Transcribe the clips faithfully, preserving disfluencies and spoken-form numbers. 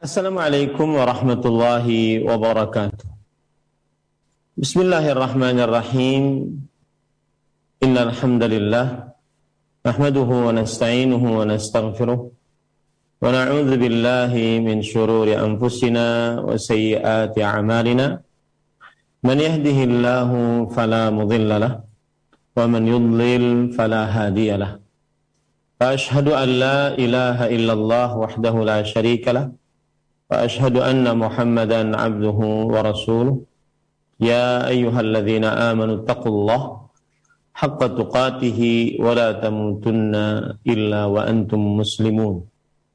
Assalamualaikum warahmatullahi wabarakatuh. Bismillahirrahmanirrahim. Innal hamdalillah nahmaduhu wa nasta'inuhu wa nastaghfiruh wa na'udzu billahi min shururi anfusina wa sayyiati a'malina. Man yahdihillahu fala mudilla lahu wa man yudlil fala hadiya lahu. Ashhadu an la ilaha illallah wahdahu la syarika lahu wa ashhadu anna Muhammadan abduhu wa rasuluh. Ya ayyuhalladzina amanu taqullaha haqqa tuqatih wa la tamutunna illa wa antum muslimun.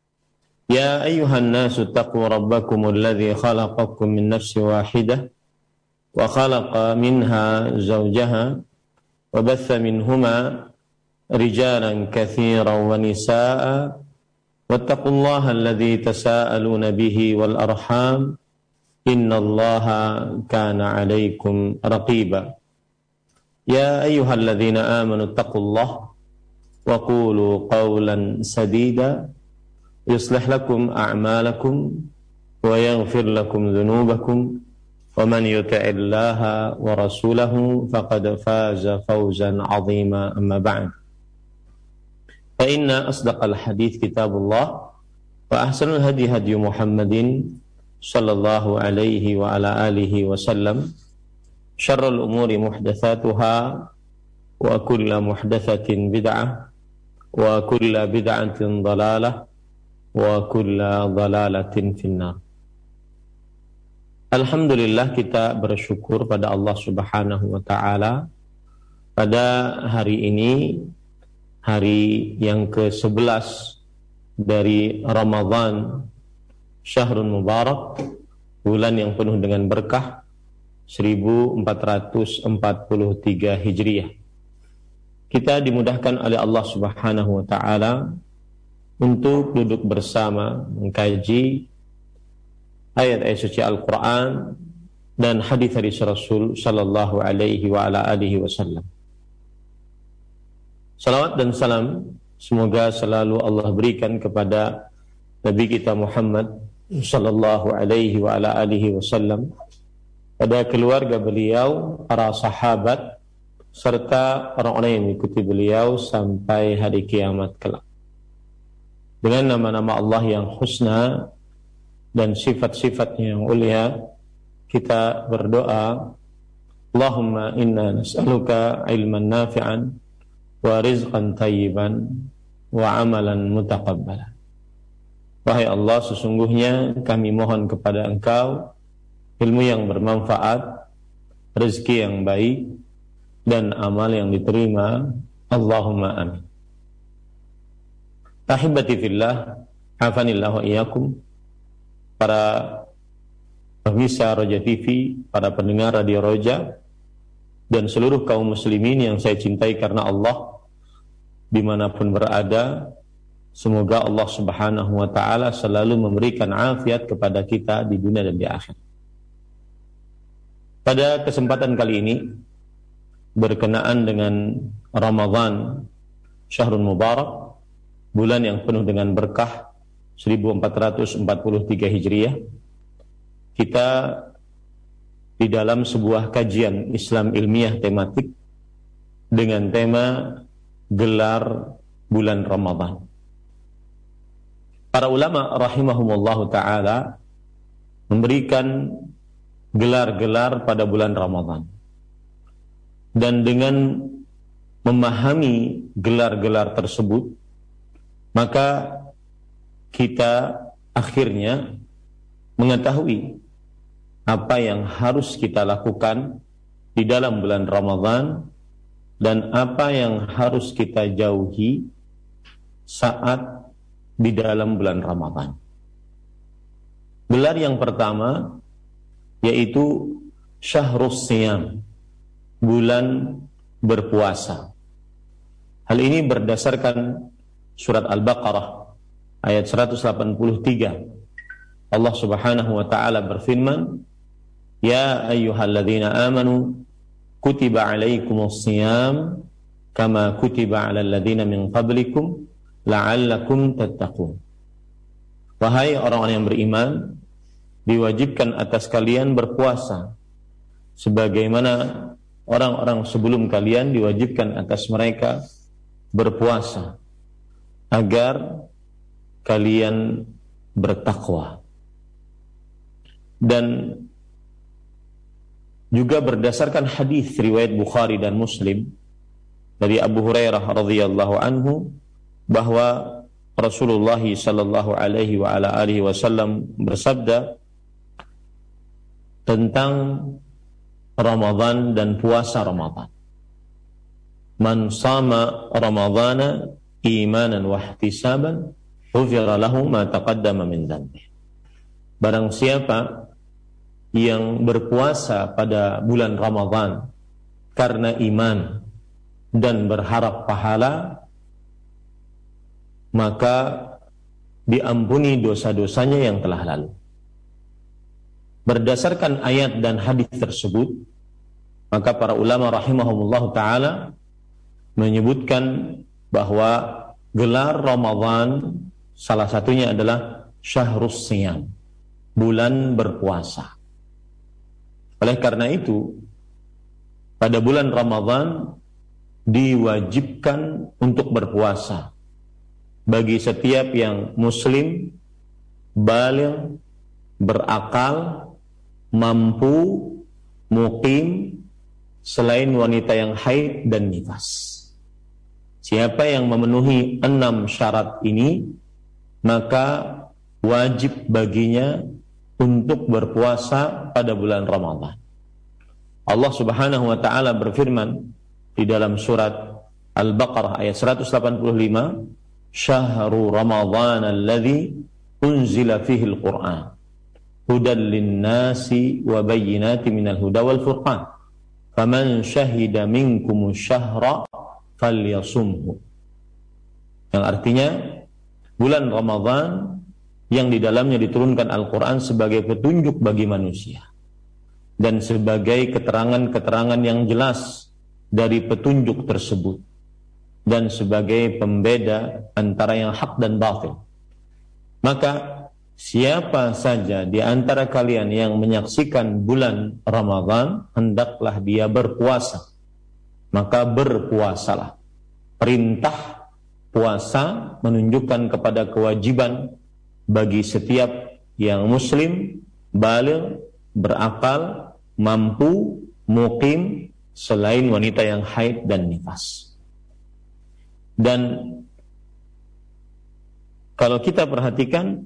Ya ayyuhan nasu taqu rabbakumul ladzi khalaqakum min nafsin wahidah wa khalaqa minha zawjaha wa batha minhuma rijalan katsiran wa nisaa'a wattaqullaha alladzi tasaaluna bihi wal arham innallaha kana 'alaikum raqiba. Ya ayyuhalladzina amanu taqullaha wa qulu qawlan sadida yuslih lakum a'malakum wa yaghfir lakum dhunubakum wa man yuti'illaha wa rasulahu faqad faza fawzan 'azima. Amma ba'd. Fa inna asdaqal hadits kitabullah wa ahsanul hadi hadi Muhammadin sallallahu alaihi wa ala alihi wa sallam. Syarrul umuri muhdatsatuha wa kullu muhdatsatin bid'ah wa kullu bid'atin dhalalah wa kullu dhalalatin finnar. Alhamdulillah, kita bersyukur pada Allah Subhanahu wa taala pada hari ini, hari yang ke sebelas dari Ramadan, Syahrul Mubarak, bulan yang penuh dengan berkah, seribu empat ratus empat puluh tiga Hijriah. Kita dimudahkan oleh Allah Subhanahu wa taala untuk duduk bersama mengkaji ayat-ayat suci Al-Qur'an dan hadis-hadis Rasul sallallahu alaihi wa ala alihi wasallam. Salawat dan salam semoga selalu Allah berikan kepada Nabi kita Muhammad sallallahu alaihi wa ala alihi wasallam, pada keluarga beliau, para sahabat, serta orang-orang yang mengikuti beliau sampai hari kiamat kelak. Dengan nama-nama Allah yang husna dan sifat-sifatnya yang mulia, kita berdoa, Allahumma inna nas'aluka ilman nafi'an wa rizqan tayyiban wa amalan mutaqabbalan. Wahai Allah, sesungguhnya kami mohon kepada Engkau ilmu yang bermanfaat, rezeki yang baik, dan amal yang diterima. Allahumma amin. Ahibati fillah, hafanillah wa iyyakum. Para pemirsa Roja T V, para pendengar Radio Roja, dan seluruh kaum muslimin yang saya cintai karena Allah dimanapun berada, semoga Allah Subhanahu wa ta'ala selalu memberikan afiat kepada kita di dunia dan di akhirat. Pada kesempatan kali ini, berkenaan dengan Ramadan, Syahrul Mubarak, bulan yang penuh dengan berkah, seribu empat ratus empat puluh tiga Hijriah, kita di dalam sebuah kajian Islam ilmiah tematik dengan tema gelar bulan Ramadan. Para ulama rahimahumullahu ta'ala memberikan gelar-gelar pada bulan Ramadan. Dan dengan memahami gelar-gelar tersebut, maka kita akhirnya mengetahui apa yang harus kita lakukan di dalam bulan Ramadan dan apa yang harus kita jauhi saat di dalam bulan Ramadan. Gelar yang pertama yaitu Syahrus Siyam, bulan berpuasa. Hal ini berdasarkan surat Al-Baqarah ayat seratus delapan puluh tiga. Allah Subhanahu wa taala berfirman, Ya ayyuhalladzina amanu kutiba alaikumus siyam kama kutiba alal ladzina min qablikum la'allakum tattaqun. wahai orang-orang yang beriman, diwajibkan atas kalian berpuasa sebagaimana orang-orang sebelum kalian diwajibkan atas mereka berpuasa agar kalian bertakwa. Dan juga berdasarkan hadis riwayat Bukhari dan Muslim dari Abu Hurairah radhiyallahu anhu bahwa Rasulullah sallallahu alaihi wa ala alihi wasallam bersabda tentang Ramadan dan puasa Ramadan. Man sama Ramadhana imanan wa ihtisaban ghufira lahu ma taqaddama min dhanbi. Barang siapa yang berpuasa pada bulan Ramadan karena iman dan berharap pahala, maka diampuni dosa-dosanya yang telah lalu. Berdasarkan ayat dan hadis tersebut, maka para ulama rahimahumullah ta'ala menyebutkan bahwa gelar Ramadan salah satunya adalah Syahrus Siyam, bulan berpuasa. Oleh karena itu, pada bulan Ramadan diwajibkan untuk berpuasa bagi setiap yang muslim, baligh, berakal, mampu, muqim, selain wanita yang haid dan nifas. Siapa yang memenuhi enam syarat ini, maka wajib baginya untuk berpuasa pada bulan Ramadan. Allah Subhanahu wa ta'ala berfirman di dalam surat Al-Baqarah ayat seratus delapan puluh lima, Syahrul Ramadhan alladzi unzila fihi al-Qur'an hudan lin-nasi wa bayyinatin minal huda wal furqan faman syahida minkumu syahra falyasumhu. Yang artinya bulan Ramadan yang di dalamnya diturunkan Al-Quran sebagai petunjuk bagi manusia dan sebagai keterangan-keterangan yang jelas dari petunjuk tersebut dan sebagai pembeda antara yang hak dan batil. Maka siapa saja di antara kalian yang menyaksikan bulan Ramadan, hendaklah dia berpuasa. Maka berpuasalah. Perintah puasa menunjukkan kepada kewajiban bagi setiap yang muslim, baligh, berakal, mampu, muqim, selain wanita yang haid dan nifas. Dan kalau kita perhatikan,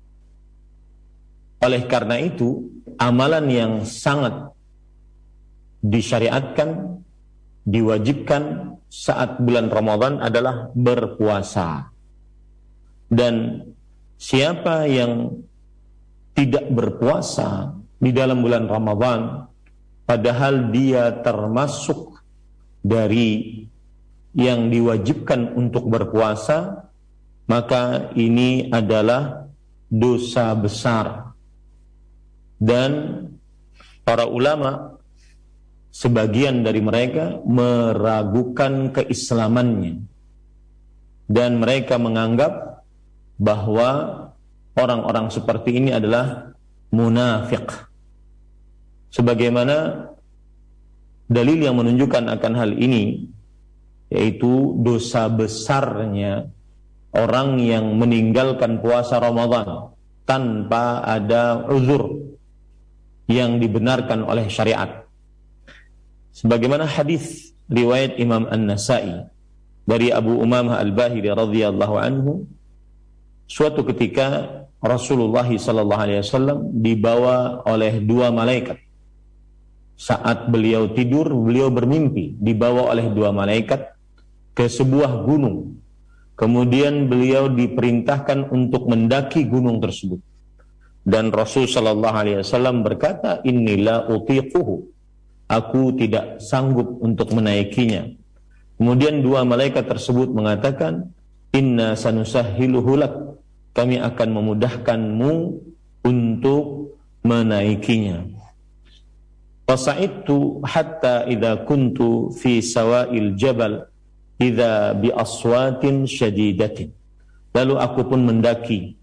oleh karena itu amalan yang sangat disyariatkan, diwajibkan saat bulan Ramadan adalah berpuasa. Dan siapa yang tidak berpuasa di dalam bulan Ramadan, padahal dia termasuk dari yang diwajibkan untuk berpuasa, maka ini adalah dosa besar. Dan para ulama sebagian dari mereka meragukan keislamannya dan mereka menganggap bahwa orang-orang seperti ini adalah munafik. Sebagaimana dalil yang menunjukkan akan hal ini, yaitu dosa besarnya orang yang meninggalkan puasa Ramadan tanpa ada uzur yang dibenarkan oleh syariat. Sebagaimana hadis riwayat Imam An-Nasa'i dari Abu Umamah Al-Bahili radhiyallahu anhu, suatu ketika Rasulullah sallallahu alaihi wasallam dibawa oleh dua malaikat. Saat beliau tidur, beliau bermimpi dibawa oleh dua malaikat ke sebuah gunung. Kemudian beliau diperintahkan untuk mendaki gunung tersebut. Dan Rasul sallallahu alaihi wasallam berkata, "Inni la utiquhu." Aku tidak sanggup untuk menaikinya. Kemudian dua malaikat tersebut mengatakan, "Inna sanusahhiluhu lak." Kami akan memudahkanmu untuk menaikinya. Fasa'idtu hatta idza kuntu fi sawa'il jabal idza bi aswatin syadidatin. Lalu aku pun mendaki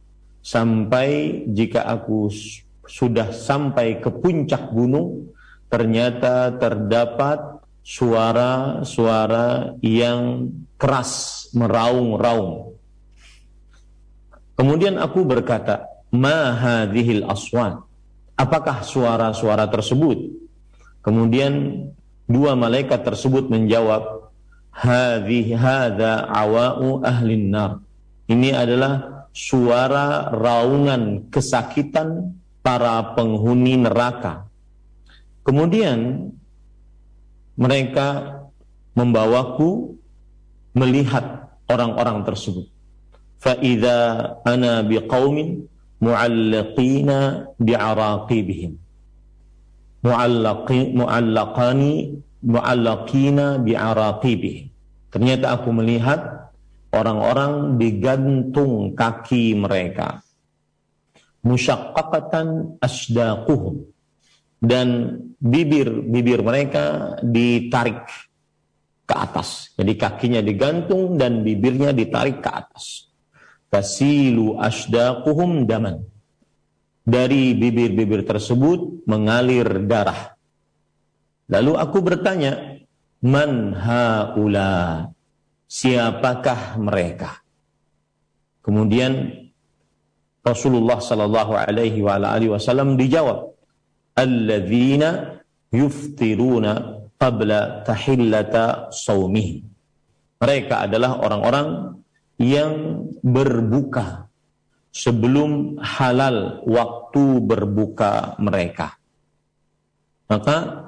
sampai jika aku sudah sampai ke puncak gunung, ternyata terdapat suara-suara yang keras, meraung-raung. Kemudian aku berkata, ma hadhil aswat? Apakah suara-suara tersebut? Kemudian dua malaikat tersebut menjawab, hadhi hadza awa'u ahlin nar. Ini adalah suara raungan kesakitan para penghuni neraka. Kemudian mereka membawaku melihat orang-orang tersebut. Fa idza ana biqaumin mu'allaqina bi'araqibihim. Mu'allaqi mu'allaqani mu'allaqina bi'araqibihim. Ternyata aku melihat orang-orang digantung kaki mereka. Musyaqqaqatan asdaquhum, dan bibir-bibir mereka ditarik ke atas. Jadi kakinya digantung dan bibirnya ditarik ke atas. Tasilu asdaquhum daman. Dari bibir-bibir tersebut mengalir darah. Lalu aku bertanya, man haula? Siapakah mereka? Kemudian Rasulullah sallallahu alaihi wa alihi wasallam dijawab, alladzina yuftiruna qabla tahillata shaumihim. Mereka adalah orang-orang yang berbuka sebelum halal waktu berbuka mereka. Maka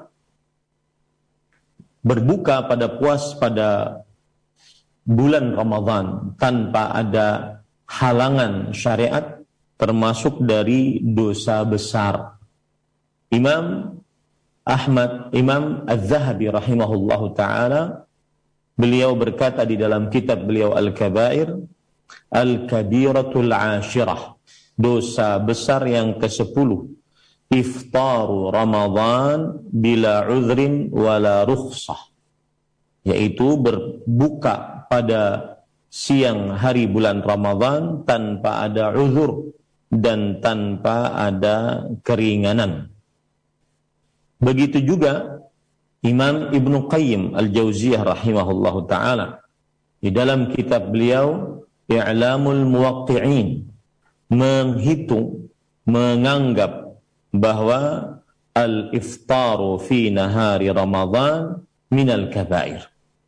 berbuka pada puas pada bulan Ramadan tanpa ada halangan syariat termasuk dari dosa besar. Imam Ahmad, Imam Az-Zahabi rahimahullahu ta'ala, beliau berkata di dalam kitab beliau Al-Kabair, Al-Kabiratul Ashirah, dosa besar yang kesepuluh, iftaru Ramadan bila uzrin wala rukhsah, yaitu berbuka pada siang hari bulan Ramadan tanpa ada uzur dan tanpa ada keringanan. Begitu juga Imam Ibnu Qayyim Al-Jauziyah rahimahullahu ta'ala di dalam kitab beliau I'lamul Muwaqqi'in menghitung, menganggap bahwa al-iftaru fi nahari Ramadan minal kabair,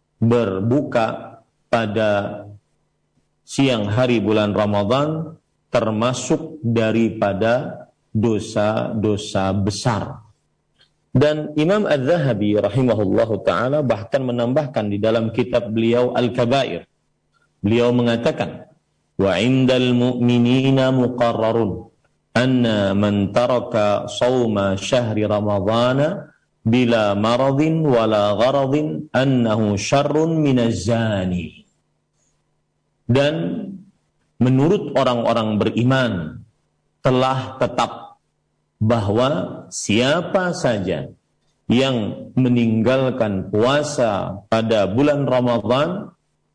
berbuka pada siang hari bulan Ramadan termasuk daripada dosa-dosa besar. Dan Imam Az-Zahabi rahimahullahu ta'ala bahkan menambahkan di dalam kitab beliau Al-Kabair, beliau mengatakan, wa indal mu'minina muqarrarun anna man taraka sawma syahri ramadhana bila maradin wala gharadin annahu syarrun minaz zani. Dan menurut orang-orang beriman telah tetap bahwa siapa saja yang meninggalkan puasa pada bulan Ramadan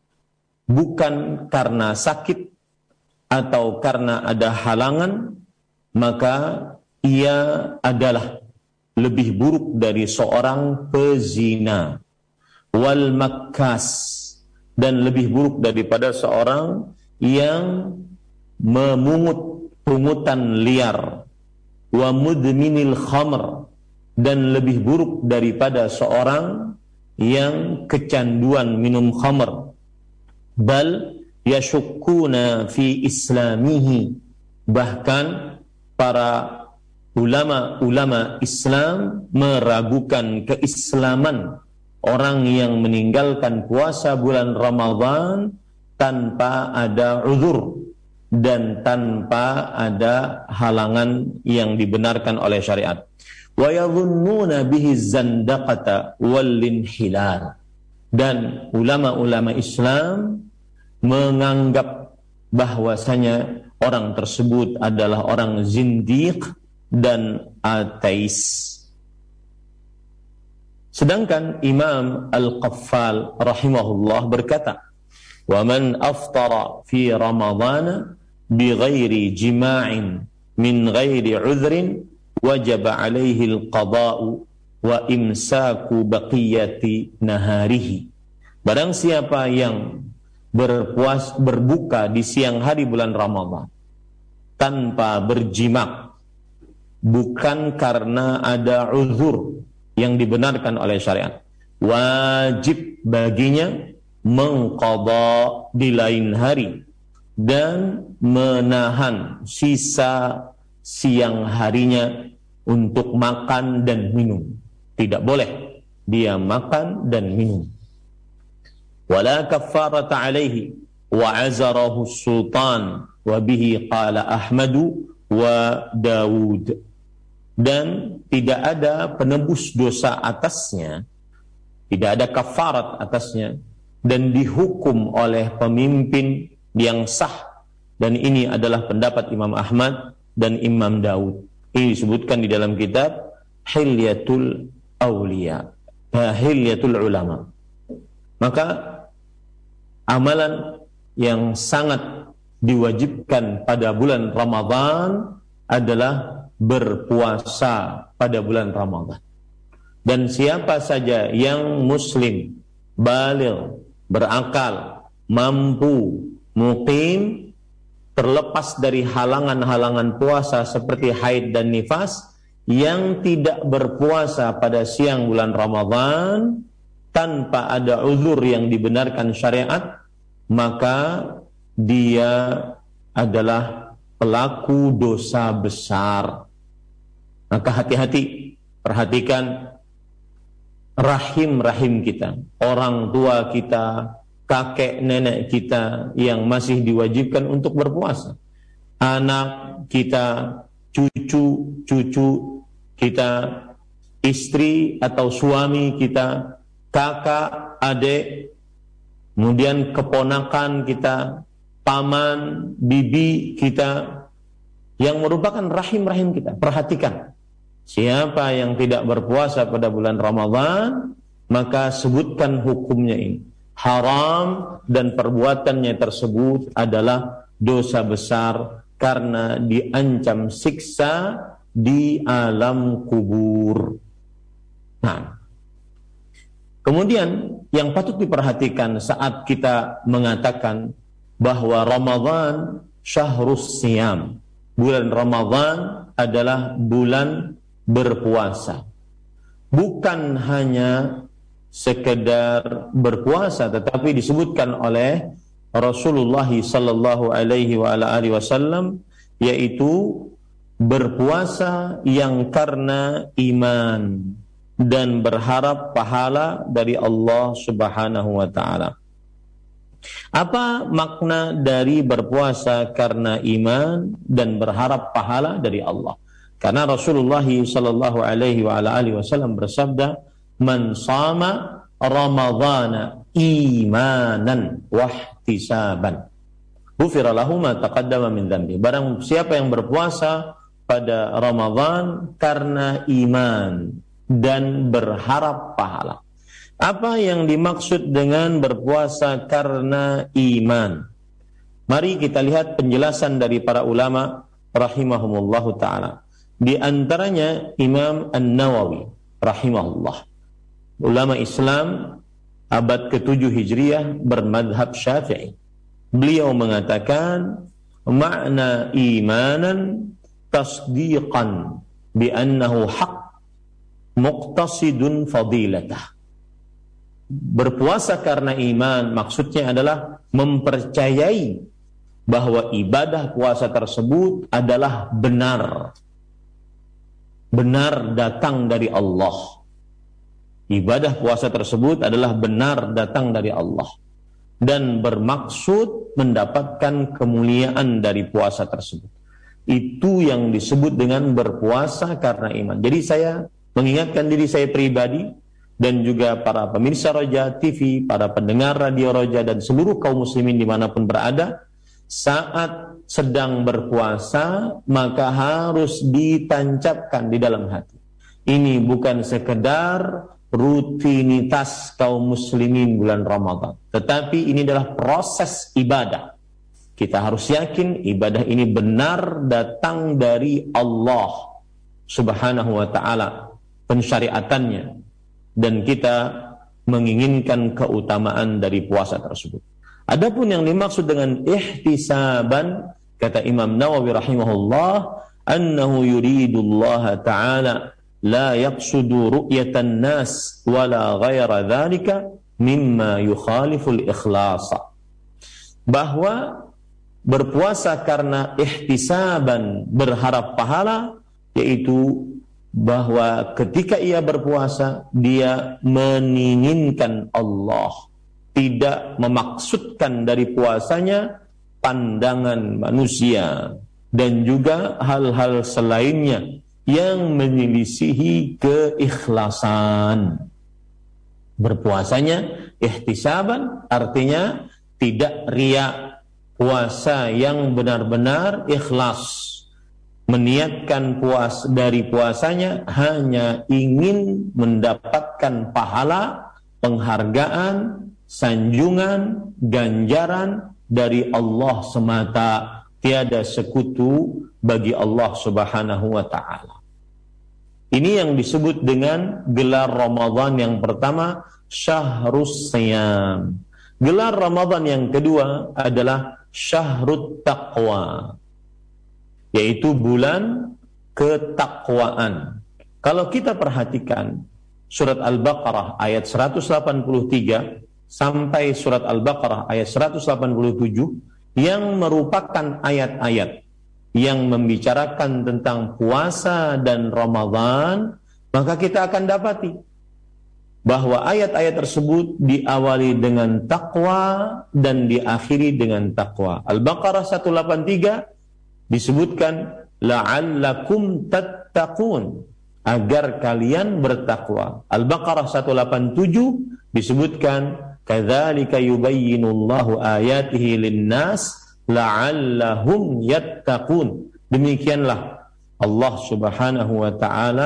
bukan karena sakit atau karena ada halangan, maka ia adalah lebih buruk dari seorang pezina, wal makkas, dan lebih buruk daripada seorang yang memungut pungutan liar, wa mudminil khamr, dan lebih buruk daripada seorang yang kecanduan minum khamr. Bal yashukkuna fi islamihi, bahkan para ulama-ulama Islam meragukan keislaman orang yang meninggalkan puasa bulan Ramadan tanpa ada uzur dan tanpa ada halangan yang dibenarkan oleh syariat. Wa yadhunnuna bihi zandaqata wal inhilal, dan ulama-ulama Islam menganggap bahwasanya orang tersebut adalah orang zindiq dan ateis. Sedangkan Imam Al-Qaffal rahimahullah berkata, wa man aftara fi ramadhana bighairi jima'in min ghairi udhrin wajaba alaihi al-qada'u wa imsaku baqiyati naharihi. Barang siapa yang berpuas berbuka di siang hari bulan Ramadan tanpa berjimak, bukan karena ada uzur yang dibenarkan oleh syariat, wajib baginya mengqadha di lain hari dan menahan sisa siang harinya untuk makan dan minum. Tidak boleh dia makan dan minum. Wala kaffarata alaihi wa azarahu sultan wa bihi qala Ahmadu wa Dawud. Dan tidak ada penebus dosa atasnya, tidak ada kafarat atasnya, dan dihukum oleh pemimpin yang sah. Dan ini adalah pendapat Imam Ahmad dan Imam Daud. Ini disebutkan di dalam kitab Hilyatul Awliya, Hilyatul Ulama. Maka amalan yang sangat diwajibkan pada bulan Ramadan adalah berpuasa pada bulan Ramadan. Dan siapa saja yang muslim, baligh, berakal, mampu, muqim, terlepas dari halangan-halangan puasa seperti haid dan nifas, yang tidak berpuasa pada siang bulan Ramadan tanpa ada uzur yang dibenarkan syariat, maka dia adalah pelaku dosa besar. Maka hati-hati, perhatikan rahim-rahim kita, orang tua kita, kakek nenek kita yang masih diwajibkan untuk berpuasa, anak kita, cucu-cucu kita, istri atau suami kita, kakak, adik, kemudian keponakan kita, paman, bibi kita, yang merupakan rahim-rahim kita. Perhatikan, siapa yang tidak berpuasa pada bulan Ramadan, maka sebutkan hukumnya ini haram, dan perbuatannya tersebut adalah dosa besar karena diancam siksa di alam kubur. Nah, kemudian yang patut diperhatikan saat kita mengatakan bahwa Ramadan syahrus siyam, bulan Ramadan adalah bulan berpuasa, bukan hanya sekedar berpuasa, tetapi disebutkan oleh Rasulullah sallallahu alaihi wa ala alihi wasallam, yaitu berpuasa yang karena iman dan berharap pahala dari Allah Subhanahu wa taala. Apa makna dari berpuasa karena iman dan berharap pahala dari Allah? Karena Rasulullah sallallahu alaihi wa ala alihi wasallam bersabda, "Man shama Ramadhana imanan wahtisaban, ghufira lahu ma taqaddama min dzambi." Barang siapa yang berpuasa pada Ramadan karena iman dan berharap pahala. Apa yang dimaksud dengan berpuasa karena iman? Mari kita lihat penjelasan dari para ulama rahimahumullahu ta'ala. Di antaranya Imam An-Nawawi rahimahullah, ulama Islam abad ketujuh Hijriah bermadhab Syafi'i. Beliau mengatakan, makna imanan tasdiqan bi annahu haq muqtasidun fadilatah. Berpuasa karena iman maksudnya adalah mempercayai bahwa ibadah puasa tersebut adalah benar, benar datang dari Allah. Ibadah puasa tersebut adalah benar datang dari Allah dan bermaksud mendapatkan kemuliaan dari puasa tersebut. Itu yang disebut dengan berpuasa karena iman. Jadi saya mengingatkan diri saya pribadi dan juga para pemirsa Roja T V, para pendengar radio Roja dan seluruh kaum muslimin dimanapun berada, saat sedang berpuasa maka harus ditancapkan di dalam hati. Ini bukan sekedar rutinitas kaum muslimin bulan Ramadan, tetapi ini adalah proses ibadah. Kita harus yakin ibadah ini benar datang dari Allah Subhanahu wa ta'ala, pensyariatannya, dan kita menginginkan keutamaan dari puasa tersebut. Adapun yang dimaksud dengan ihtisaban, kata Imam Nawawi rahimahullah, annahu yuridullaha ta'ala la yaqsudu ru'yatan nas wala ghaira dhalika mimma yukhaliful ikhlasa. Bahwa berpuasa karena ihtisaban, berharap pahala, yaitu bahwa ketika ia berpuasa dia menginginkan Allah, tidak memaksudkan dari puasanya pandangan manusia dan juga hal-hal selainnya yang menyelisihi keikhlasan. Berpuasanya ihtisaban artinya tidak riya, puasa yang benar-benar ikhlas, meniatkan puas dari puasanya hanya ingin mendapatkan pahala, penghargaan, sanjungan, ganjaran dari Allah semata, tiada sekutu bagi Allah Subhanahu wa ta'ala. Ini yang disebut dengan gelar Ramadan yang pertama, Syahrus Siyam. Gelar Ramadan yang kedua adalah Syahrut Taqwa, yaitu bulan ketakwaan. Kalau kita perhatikan surat Al-Baqarah ayat seratus delapan puluh tiga sampai surat Al-Baqarah ayat seratus delapan puluh tujuh yang merupakan ayat-ayat yang membicarakan tentang puasa dan Ramadan, maka kita akan dapati bahwa ayat-ayat tersebut diawali dengan takwa dan diakhiri dengan takwa. Al-Baqarah seratus delapan puluh tiga disebutkan la'allakum tattaqun, agar kalian bertakwa. Al-Baqarah seratus delapan puluh tujuh disebutkan kadzalika yubayyinullahu ayatihi lin-nas la'allahum yattaqun. Demikianlah Allah Subhanahu wa ta'ala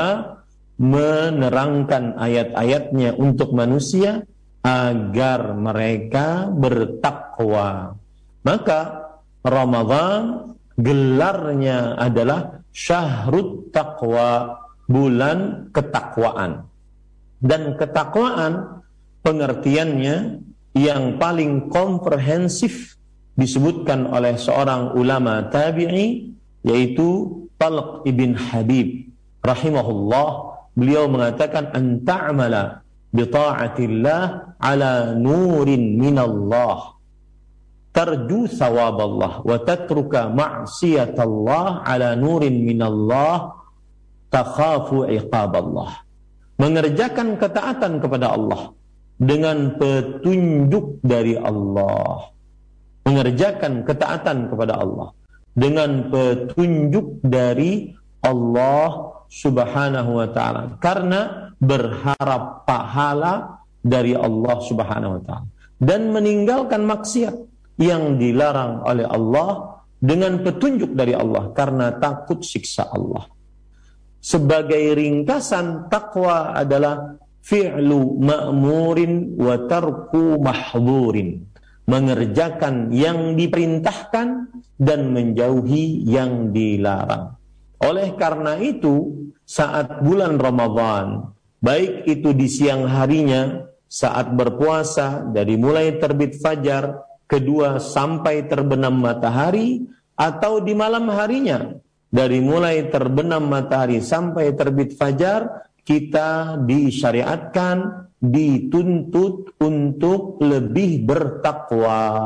menerangkan ayat-ayatnya untuk manusia agar mereka bertakwa. Maka Ramadan gelarnya adalah Syahrut Taqwa, bulan ketakwaan. Dan ketakwaan pengertiannya yang paling komprehensif disebutkan oleh seorang ulama tabi'i, yaitu Talq ibn Habib rahimahullah. Beliau mengatakan an ta'mala bi ta'atillah ala nurin minallah tarju thawaballah wa tatruka ma'siyatallah ala nurin minallah takhafu iqaballah. Mengerjakan ketaatan kepada Allah dengan petunjuk dari Allah. Mengerjakan ketaatan kepada Allah dengan petunjuk dari Allah Subhanahu wa ta'ala, karena berharap pahala dari Allah Subhanahu wa ta'ala, dan meninggalkan maksiat yang dilarang oleh Allah dengan petunjuk dari Allah karena takut siksa Allah. Sebagai ringkasan, takwa adalah fi'lu ma'murin wa tarku mahdhurin, mengerjakan yang diperintahkan dan menjauhi yang dilarang. Oleh karena itu, saat bulan Ramadan, baik itu di siang harinya saat berpuasa dari mulai terbit fajar, kedua sampai terbenam matahari, atau di malam harinya dari mulai terbenam matahari sampai terbit fajar, kita disyariatkan, dituntut untuk lebih bertakwa,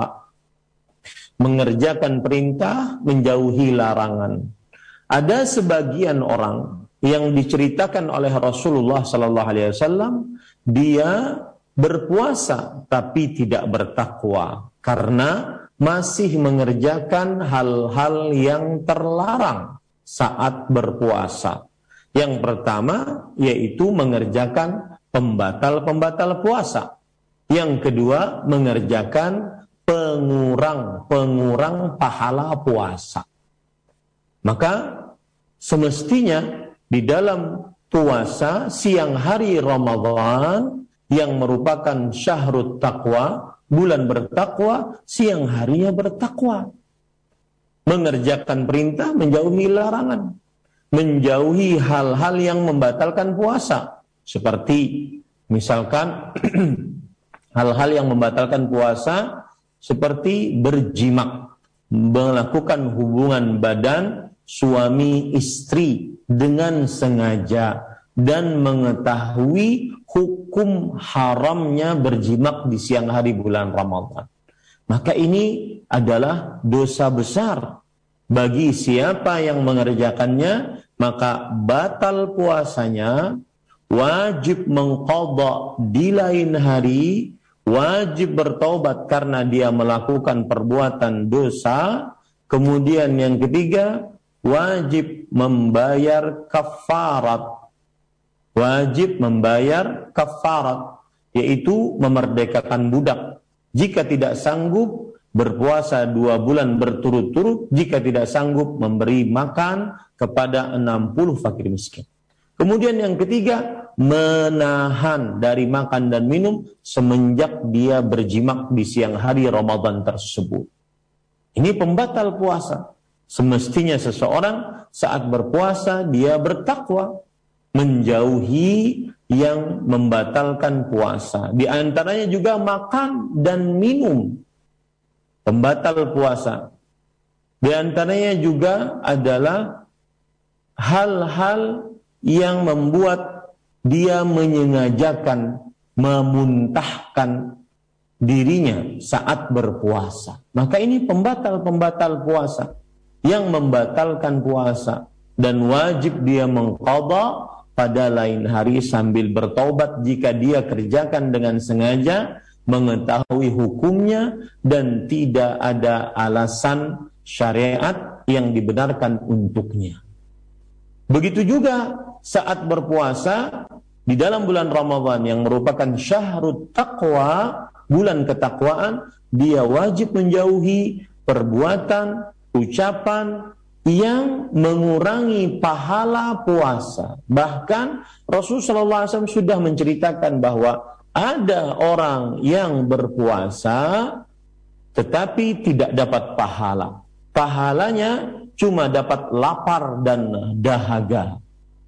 mengerjakan perintah, menjauhi larangan. Ada sebagian orang yang diceritakan oleh Rasulullah sallallahu alaihi wasallam, dia berpuasa tapi tidak bertakwa karena masih mengerjakan hal-hal yang terlarang saat berpuasa. Yang pertama yaitu mengerjakan pembatal-pembatal puasa. Yang kedua mengerjakan pengurang-pengurang pahala puasa. Maka semestinya di dalam puasa siang hari Ramadan yang merupakan syahrut taqwa, bulan bertakwa, siang harinya bertakwa. mengerjakan perintah, menjauhi larangan, menjauhi hal-hal yang membatalkan puasa, seperti misalkan hal-hal yang membatalkan puasa seperti berjimak, melakukan hubungan badan suami istri dengan sengaja, dan mengetahui hukum haramnya berjimak di siang hari bulan Ramadan. Maka ini adalah dosa besar bagi siapa yang mengerjakannya, maka batal puasanya, wajib mengqadha di lain hari, wajib bertaubat karena dia melakukan perbuatan dosa. Kemudian yang ketiga, wajib membayar kafarat. Wajib membayar kafarat, yaitu memerdekakan budak. Jika tidak sanggup, berpuasa dua bulan berturut-turut. Jika tidak sanggup, memberi makan kepada enam puluh fakir miskin. Kemudian yang ketiga, menahan dari makan dan minum semenjak dia berjimak di siang hari Ramadan tersebut. Ini pembatal puasa. Semestinya seseorang saat berpuasa dia bertakwa, menjauhi yang membatalkan puasa. Di antaranya juga makan dan minum, pembatal puasa. Di antaranya juga adalah hal-hal yang membuat dia menyengajakan memuntahkan dirinya saat berpuasa. Maka ini pembatal-pembatal puasa yang membatalkan puasa, dan wajib dia mengqadha pada lain hari sambil bertaubat jika dia kerjakan dengan sengaja, mengetahui hukumnya dan tidak ada alasan syariat yang dibenarkan untuknya. Begitu juga saat berpuasa di dalam bulan Ramadan yang merupakan syahrut taqwa, bulan ketakwaan, dia wajib menjauhi perbuatan, ucapan yang mengurangi pahala puasa. Bahkan Rasulullah shallallahu alaihi wasallam sudah menceritakan bahwa ada orang yang berpuasa tetapi tidak dapat pahala. Pahalanya cuma dapat lapar dan dahaga.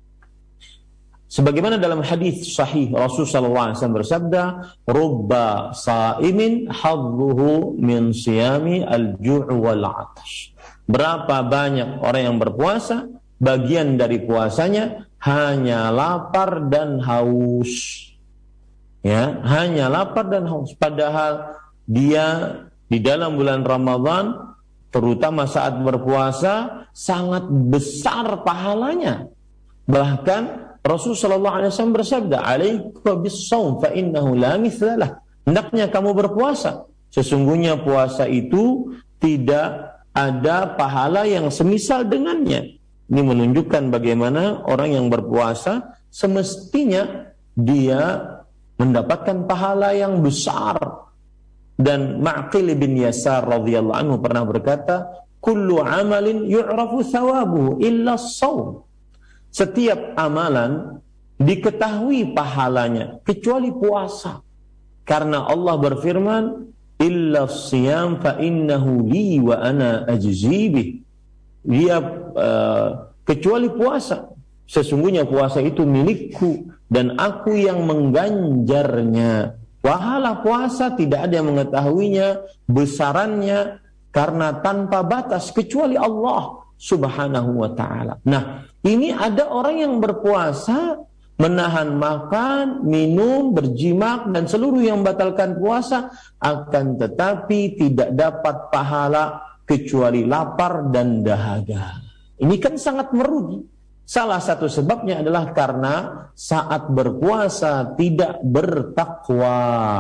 Sebagaimana dalam hadis sahih Rasulullah shallallahu alaihi wasallam bersabda, "Rubba sa'imin hadduhu min siyami al-ju' wal 'atash." Berapa banyak orang yang berpuasa, bagian dari puasanya hanya lapar dan haus. Ya, hanya lapar dan haus. Padahal dia di dalam bulan Ramadan, terutama saat berpuasa, sangat besar pahalanya. Bahkan Rasulullah shallallahu alaihi wasallam bersabda, "Alaika bis-shaum fa innahu la mithlalah." Hendaknya kamu berpuasa. Sesungguhnya puasa itu tidak ada pahala yang semisal dengannya. Ini menunjukkan bagaimana orang yang berpuasa semestinya dia mendapatkan pahala yang besar. Dan Ma'qil bin Yasar radhiyallahu anhu pernah berkata, "Kullu amalin yu'rafu thawabuhu illa as-shaum." Setiap amalan diketahui pahalanya kecuali puasa. Karena Allah berfirman, illa siyam fa innahu li wa ana ajzi bih. Dia uh, kecuali puasa, sesungguhnya puasa itu milikku dan aku yang mengganjarnya. Pahala puasa tidak ada yang mengetahuinya besarannya karena tanpa batas kecuali Allah Subhanahu wa ta'ala. Nah, ini ada orang yang berpuasa menahan makan, minum, berjimak dan seluruh yang membatalkan puasa, akan tetapi tidak dapat pahala kecuali lapar dan dahaga. Ini kan sangat merugi. Salah satu sebabnya adalah karena saat berpuasa tidak bertakwa.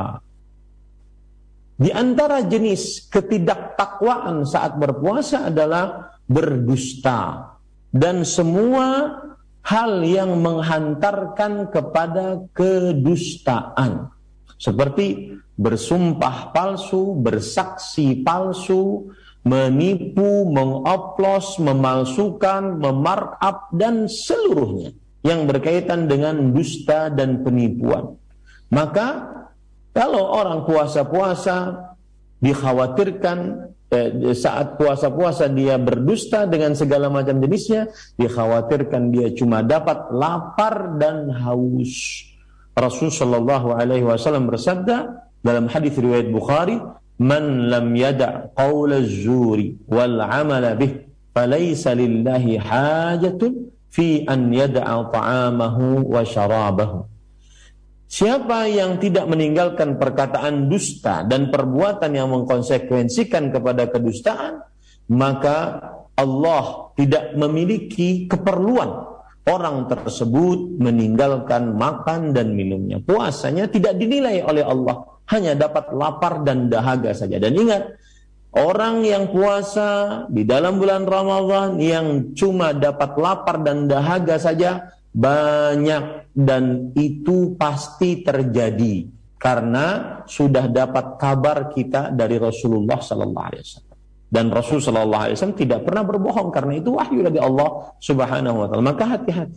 Di antara jenis ketidaktakwaan saat berpuasa adalah berdusta dan semua hal yang menghantarkan kepada kedustaan, seperti bersumpah palsu, bersaksi palsu, menipu, mengoplos, memalsukan, memarkup, dan seluruhnya yang berkaitan dengan dusta dan penipuan. Maka kalau orang puasa-puasa dikhawatirkan eh, saat puasa-puasa dia berdusta dengan segala macam jenisnya, dikhawatirkan dia cuma dapat lapar dan haus. Rasul sallallahu alaihi wasallam bersabda dalam hadis riwayat Bukhari, "Man lam yada' qaula az-zuri wal 'amala bih, falaysa lillahi hajatun fi an yada'a ta'amahu wa syarabahu." Siapa yang tidak meninggalkan perkataan dusta dan perbuatan yang mengkonsekuensikan kepada kedustaan, maka Allah tidak memiliki keperluan orang tersebut meninggalkan makan dan minumnya. Puasanya tidak dinilai oleh Allah, hanya dapat lapar dan dahaga saja. Dan ingat, orang yang puasa di dalam bulan Ramadan yang cuma dapat lapar dan dahaga saja banyak, dan itu pasti terjadi karena sudah dapat kabar kita dari Rasulullah sallallahu alaihi wasallam. Dan Rasul sallallahu alaihi wasallam tidak pernah berbohong karena itu wahyu dari Allah Subhanahu wa taala. Maka hati-hati.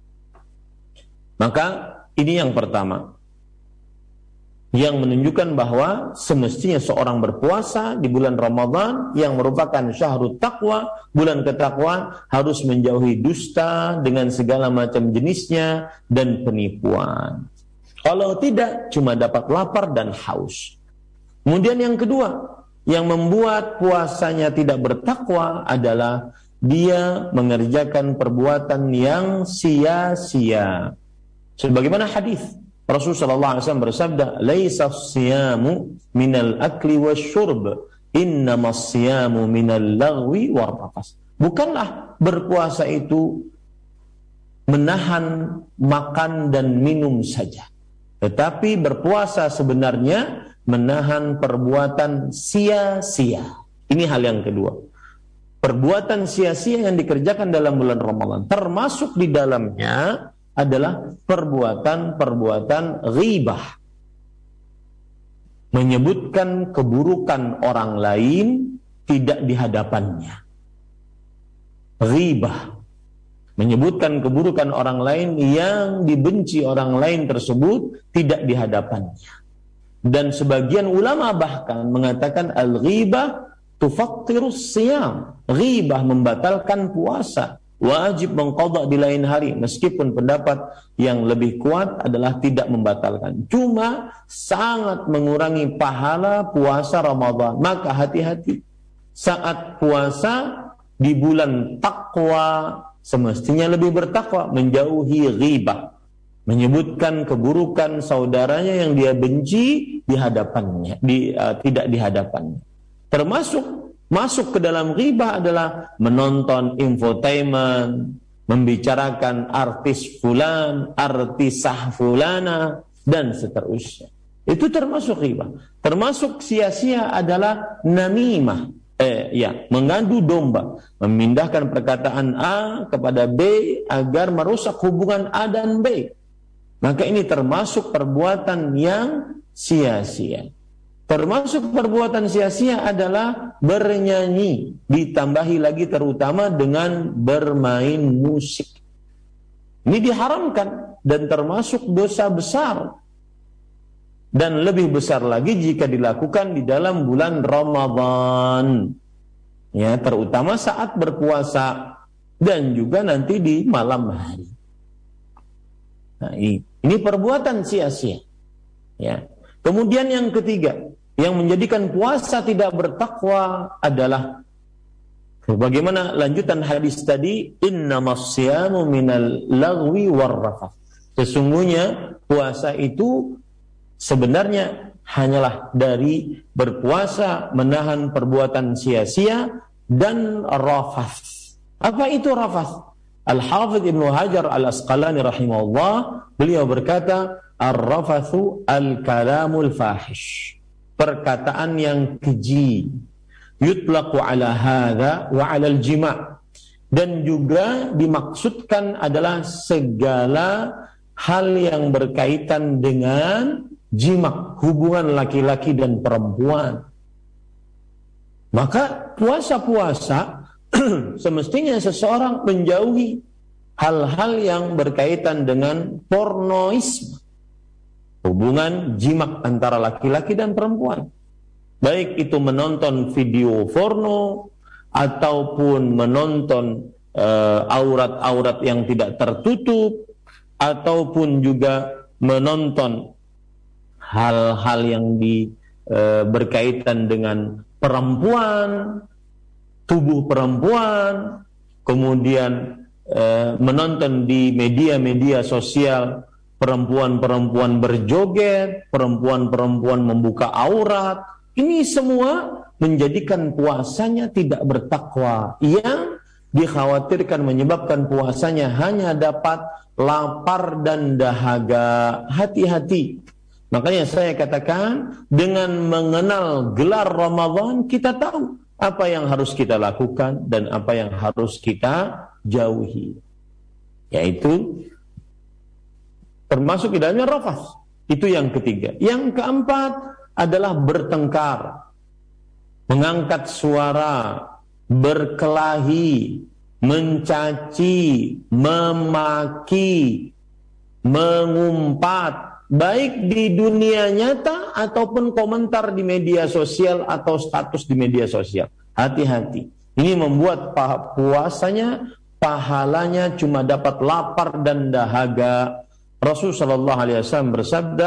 Maka ini yang pertama, yang menunjukkan bahwa semestinya seorang berpuasa di bulan Ramadan yang merupakan syahrut taqwa, bulan ketakwaan, harus menjauhi dusta dengan segala macam jenisnya dan penipuan. Kalau tidak, cuma dapat lapar dan haus. Kemudian yang kedua, yang membuat puasanya tidak bertakwa adalah dia mengerjakan perbuatan yang sia-sia. Sebagaimana hadis Rasul sallallahu alaihi wasallam bersabda, "Laisa as-siyamu minal akli wasyurb, innamas siyamu minal lagwi warrafas." Bukanlah berpuasa itu menahan makan dan minum saja, tetapi berpuasa sebenarnya menahan perbuatan sia-sia. Ini hal yang kedua. Perbuatan sia-sia yang dikerjakan dalam bulan Ramadan, termasuk di dalamnya adalah perbuatan-perbuatan ghibah, menyebutkan keburukan orang lain tidak di hadapannya. Ghibah, menyebutkan keburukan orang lain yang dibenci orang lain tersebut tidak di hadapannya. Dan sebagian ulama bahkan mengatakan al-ghibah tufattirus siyam. Ghibah membatalkan puasa, wajib mengqadha di lain hari, meskipun pendapat yang lebih kuat adalah tidak membatalkan, cuma sangat mengurangi pahala puasa Ramadan. Maka hati-hati saat puasa di bulan takwa, semestinya lebih bertakwa, menjauhi ghibah, menyebutkan keburukan saudaranya yang dia benci di hadapannya, di, uh, tidak di hadapannya. Termasuk masuk ke dalam ghibah adalah menonton infotainment, membicarakan artis fulan, artisah fulana, dan seterusnya. Itu termasuk ghibah. Termasuk sia-sia adalah namimah, eh, ya, mengadu domba, memindahkan perkataan A kepada B agar merusak hubungan A dan B. Maka ini termasuk perbuatan yang sia-sia. Termasuk perbuatan sia-sia adalah bernyanyi, ditambahi lagi terutama dengan bermain musik. Ini diharamkan dan termasuk dosa besar. Dan lebih besar lagi jika dilakukan di dalam bulan Ramadan. Ya, terutama saat berpuasa dan juga nanti di malam hari. Nah, ini, ini perbuatan sia-sia. Ya. Kemudian yang ketiga, yang menjadikan puasa tidak bertakwa adalah bagaimana lanjutan hadis tadi, innamas siyamu minal lagwi warrafath. Sesungguhnya puasa itu sebenarnya hanyalah dari berpuasa menahan perbuatan sia-sia dan rafath. Apa itu rafath? Al-Hafidh Ibnu Hajar Al-Asqalani rahimahullah, beliau berkata, ar-rafathu al-kalamul fahish, perkataan yang keji, yutlaqu ala hadza wa ala al-jima', dan juga dimaksudkan adalah segala hal yang berkaitan dengan jima', hubungan laki-laki dan perempuan. Maka puasa-puasa semestinya seseorang menjauhi hal-hal yang berkaitan dengan pornoisme, hubungan jima' antara laki-laki dan perempuan. baik itu menonton video porno ataupun menonton uh, aurat-aurat yang tidak tertutup, ataupun juga menonton hal-hal yang di, uh, berkaitan dengan perempuan, tubuh perempuan, kemudian uh, menonton di media-media sosial perempuan-perempuan berjoget, perempuan-perempuan membuka aurat. Ini semua menjadikan puasanya tidak bertakwa, yang dikhawatirkan menyebabkan puasanya hanya dapat lapar dan dahaga. Hati-hati. Makanya saya katakan, dengan mengenal gelar Ramadan, kita tahu apa yang harus kita lakukan dan apa yang harus kita jauhi. Yaitu termasuk di dalamnya rafas. Itu yang ketiga. Yang keempat adalah bertengkar, mengangkat suara, berkelahi, mencaci, memaki, mengumpat, baik di dunia nyata ataupun komentar di media sosial atau status di media sosial. Hati-hati. Ini membuat puasanya, pahalanya cuma dapat lapar dan dahaga. Rasulullah sallallahu alaihi wasallam bersabda,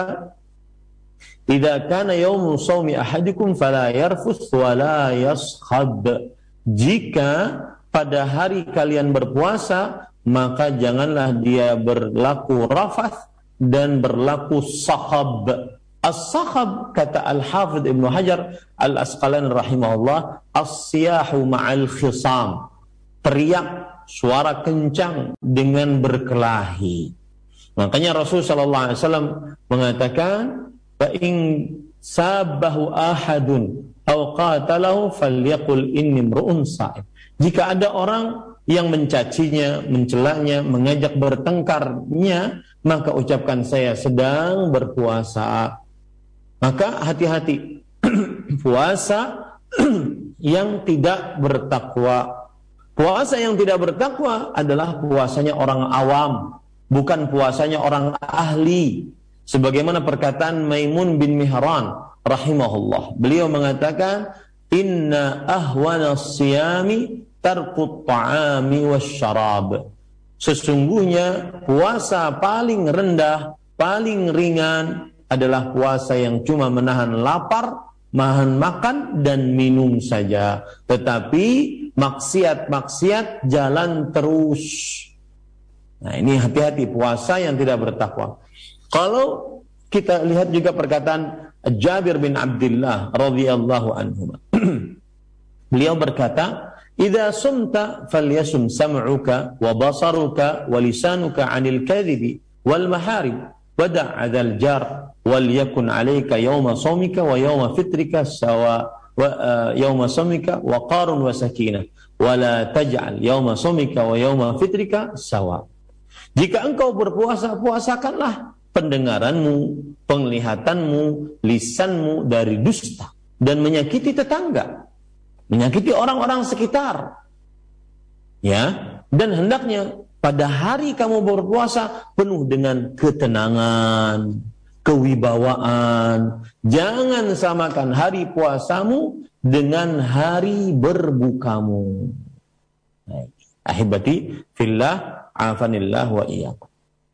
"Idza kana yaumu shaumi ahadikum fala yarfuth wa la yaskhab." Jika pada hari kalian berpuasa, maka janganlah dia berlaku rafath dan berlaku sakhab. As-sakhab, kata Al-Hafidh Ibnu Hajar Al-Asqalani rahimahullah, as-siyahu ma'al khisam. Teriak, suara kencang dengan berkelahi. Makanya Rasul sallallahu alaihi wasallam mengatakan, fa in sabahu ahadun aw qatalahu falyaqul inni imru'un sha'im. Jika ada orang yang mencacinya, mencelanya, mengajak bertengkarnya, maka ucapkan saya sedang berpuasa. Maka hati-hati. Puasa yang tidak bertakwa. Puasa yang tidak bertakwa adalah puasanya orang awam, bukan puasanya orang ahli. Sebagaimana perkataan Maimun bin Mihran rahimahullah. Beliau mengatakan, "Inna ahwana siyami tarkut ta'ami wasyarab." Sesungguhnya puasa paling rendah, paling ringan adalah puasa yang cuma menahan lapar, menahan makan dan minum saja. Tetapi maksiat-maksiat jalan terus. Nah, ini hati-hati, puasa yang tidak bertakwa. Kalau kita lihat juga perkataan Jabir bin Abdullah radhiyallahu anhu. Beliau berkata, "Idza sumta falyasum sam'uka wa basaruka wa lisanuka 'anil kadhibi wal maharib wa da'adzal jar wal yakun 'alayka yawma shaumika wa yawma fitrika sawa wa uh, yawma shaumika wa qarun wa sakinah wa la taj'al yawma shaumika wa yawma fitrika sawa." Jika engkau berpuasa, puasakanlah pendengaranmu, penglihatanmu, lisanmu dari dusta dan menyakiti tetangga, menyakiti orang-orang sekitar. Ya, dan hendaknya pada hari kamu berpuasa penuh dengan ketenangan, kewibawaan. Jangan samakan hari puasamu dengan hari berbukamu. Baik. Ahibati fillah, afanillah wa iyyakum.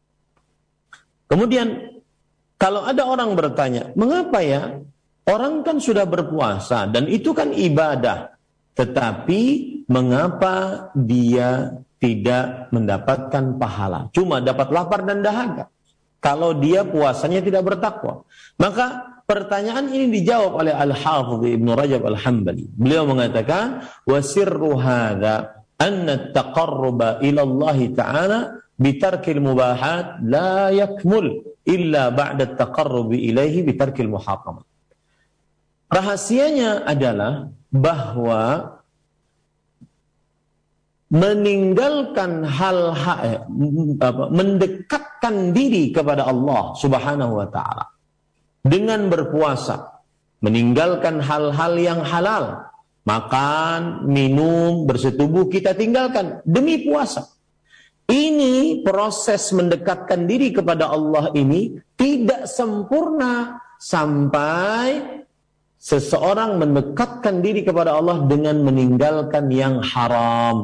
Kemudian kalau ada orang bertanya, mengapa ya orang kan sudah berpuasa dan itu kan ibadah, tetapi mengapa dia tidak mendapatkan pahala, cuma dapat lapar dan dahaga kalau dia puasanya tidak bertakwa? Maka pertanyaan ini dijawab oleh Al-Hafidh Ibnu Rajab Al-Hambali. Beliau mengatakan, wa sirru hadza anna at-taqarruba ila Allah Ta'ala bitarkil mubahat la yakmul illa ba'da at-taqarrubi ilaihi bitarkil muharramat. Rahasianya adalah bahwa meninggalkan hal-hal, mendekatkan diri kepada Allah Subhanahu wa Ta'ala dengan berpuasa, meninggalkan hal-hal yang halal, makan, minum, bersetubuh kita tinggalkan demi puasa. Ini proses mendekatkan diri kepada Allah ini tidak sempurna sampai seseorang mendekatkan diri kepada Allah dengan meninggalkan yang haram.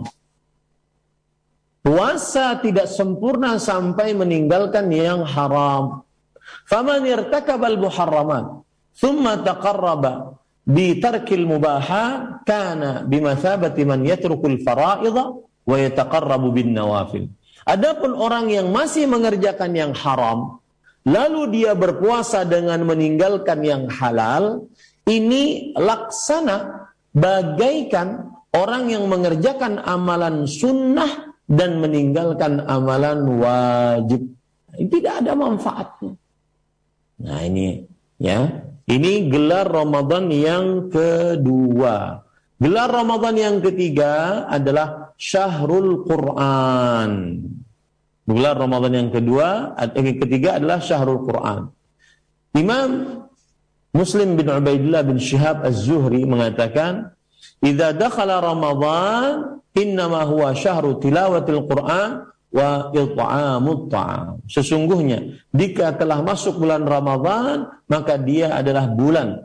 Puasa tidak sempurna sampai meninggalkan yang haram. Faman irtakabal muharramat thumma taqarraba bi tarkil mubahat kana bimathabati man yatrukul fara'idha wa yataqarrabu bin nawafil. Adapun orang yang masih mengerjakan yang haram lalu dia berpuasa dengan meninggalkan yang halal, ini laksana bagaikan orang yang mengerjakan amalan sunnah dan meninggalkan amalan wajib. Tidak ada manfaatnya. Nah ini ya, ini gelar Ramadan yang kedua. Gelar Ramadan yang ketiga adalah Syahrul Quran. Gelar Ramadan yang kedua, yang ketiga adalah Syahrul Quran. Imam Muslim bin Ubaidillah bin Shihab Az-Zuhri mengatakan, "Idza dakhala Ramadan, innama huwa syahru tilawatil Quran wa it'amut ta'am." Sesungguhnya jika telah masuk bulan Ramadan, maka dia adalah bulan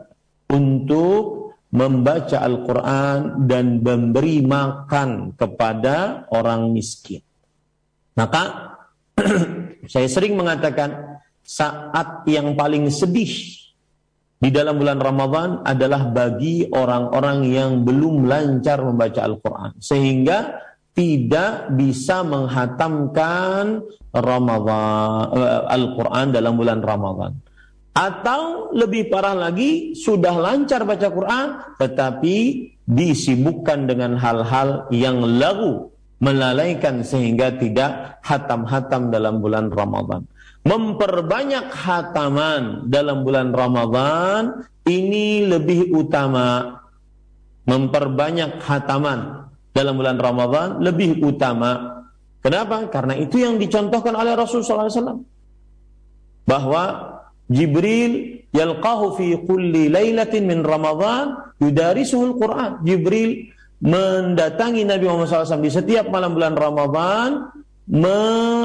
untuk membaca Al-Quran dan memberi makan kepada orang miskin. Maka saya sering mengatakan saat yang paling sedih di dalam bulan Ramadan adalah bagi orang-orang yang belum lancar membaca Al-Quran, sehingga tidak bisa menghatamkan Ramadan, Al-Quran dalam bulan Ramadan. Atau lebih parah lagi, sudah lancar baca Quran, tetapi disibukkan dengan hal-hal yang lagu, melalaikan sehingga tidak hatam-hatam dalam bulan Ramadan. Memperbanyak hataman dalam bulan Ramadan ini lebih utama. Memperbanyak hataman dalam bulan Ramadan lebih utama. Kenapa? Karena itu yang dicontohkan oleh Rasulullah sallallahu alaihi wasallam. Bahwa Jibril yalqahu fi kulli lailatin min Ramadan yudarisuhul Quran. Jibril mendatangi Nabi Muhammad sallallahu alaihi wasallam di setiap malam bulan Ramadan, me,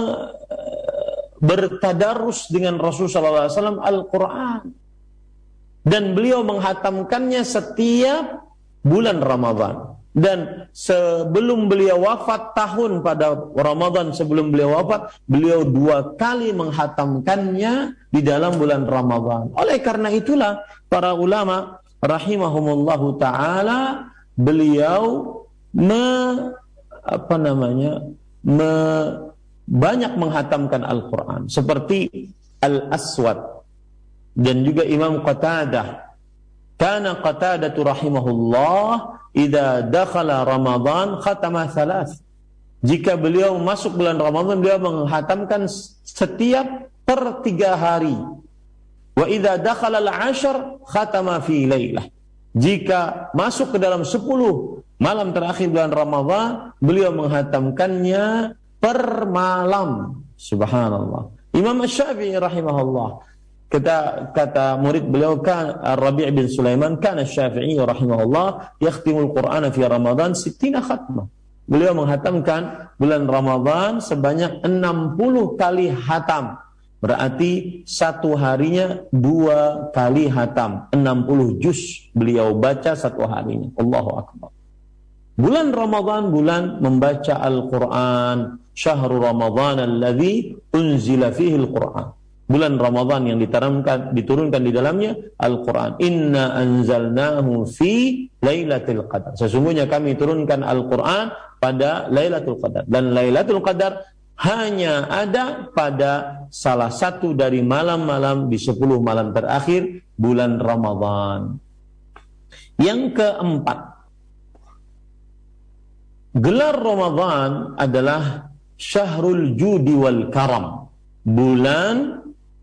bertadarus dengan Rasulullah sallallahu alaihi wasallam Al-Quran. Dan beliau menghatamkannya setiap bulan Ramadan. Dan sebelum beliau wafat, tahun pada Ramadan sebelum beliau wafat, beliau dua kali menghatamkannya di dalam bulan Ramadan. Oleh karena itulah para ulama rahimahumullahu ta'ala, beliau me, apa namanya, me, banyak menghatamkan Al-Quran. Seperti Al-Aswad dan juga Imam Qatadah. Kana Qatadatu rahimahullah idza dakhala Ramadan khatama thalath. Jika beliau masuk bulan Ramadan, beliau menghatamkan setiap per tiga hari. Wa idza dakhala al-ashr khatama fi lailah. Jika masuk ke dalam sepuluh malam terakhir bulan Ramadan, beliau menghatamkannya per malam. Subhanallah. Imam Asy-Syafi'i rahimahullah, kata kata murid beliau kan Rabi' bin Sulaiman, kana Asy-Syafi'i rahimahullah yakhtimul Qur'ana fi Ramadan sittina khatmah. Beliau menghatamkan bulan Ramadan sebanyak enam puluh kali hatam. Berarti satu harinya dua kali hatam, enam puluh juz beliau baca satu harinya. Allahu akbar. Bulan Ramadan bulan membaca Al-Quran. Syahrul Ramadan alladzi unzila fihi Al-Quran. Bulan Ramadan yang diturunkan diturunkan di dalamnya Al-Quran. Inna anzalnahu fi Lailatul Qadar. Sesungguhnya kami turunkan Al-Quran pada Lailatul Qadar. Dan Lailatul Qadar hanya ada pada salah satu dari malam-malam di sepuluh malam terakhir bulan Ramadan. Yang keempat, gelar Ramadan adalah Syahrul Judi wal Karam. Bulan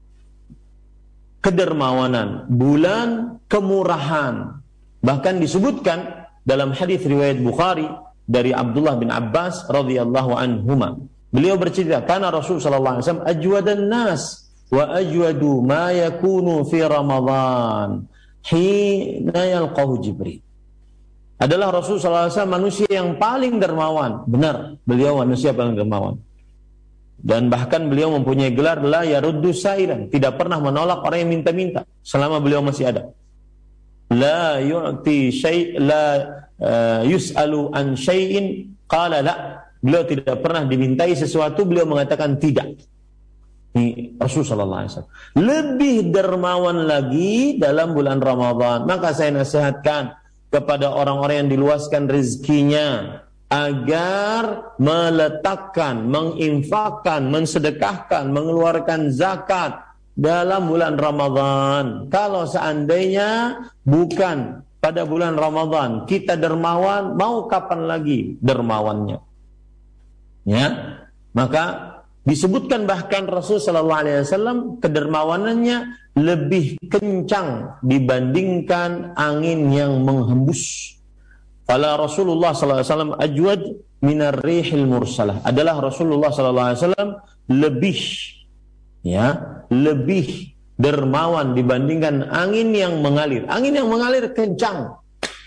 kedermawanan, bulan kemurahan. Bahkan disebutkan dalam hadis riwayat Bukhari dari Abdullah bin Abbas radhiyallahu anhuma. Beliau bercerita, karena Rasul sallallahu alaihi wasallam ajwadan nas wa ajwadu ma yakunu fi Ramadan hina yalqahu Jibril. Adalah Rasul sallallahu alaihi wasallam manusia yang paling dermawan. Benar, beliau manusia paling dermawan. Dan bahkan beliau mempunyai gelar la yaruddu sa'iran, tidak pernah menolak orang yang minta-minta selama beliau masih ada. la yu'ti syai' la uh, yus'alu an syai'in qala la. Beliau tidak pernah dimintai sesuatu, beliau mengatakan tidak. Ini Rasulullah sallallahu alaihi wasallam. Lebih dermawan lagi dalam bulan Ramadan. Maka saya nasihatkan kepada orang-orang yang diluaskan rezekinya agar meletakkan, menginfakkan, mensedekahkan, mengeluarkan zakat dalam bulan Ramadan. Kalau seandainya bukan pada bulan Ramadan kita dermawan, mau kapan lagi dermawannya? Ya, maka disebutkan bahkan Rasul sallallahu alaihi wasallam kedermawanannya lebih kencang dibandingkan angin yang menghembus. Fala Rasulullah sallallahu alaihi wasallam ajwad minar rihil mursalah. Adalah Rasulullah sallallahu alaihi wasallam lebih ya, lebih dermawan dibandingkan angin yang mengalir. Angin yang mengalir kencang.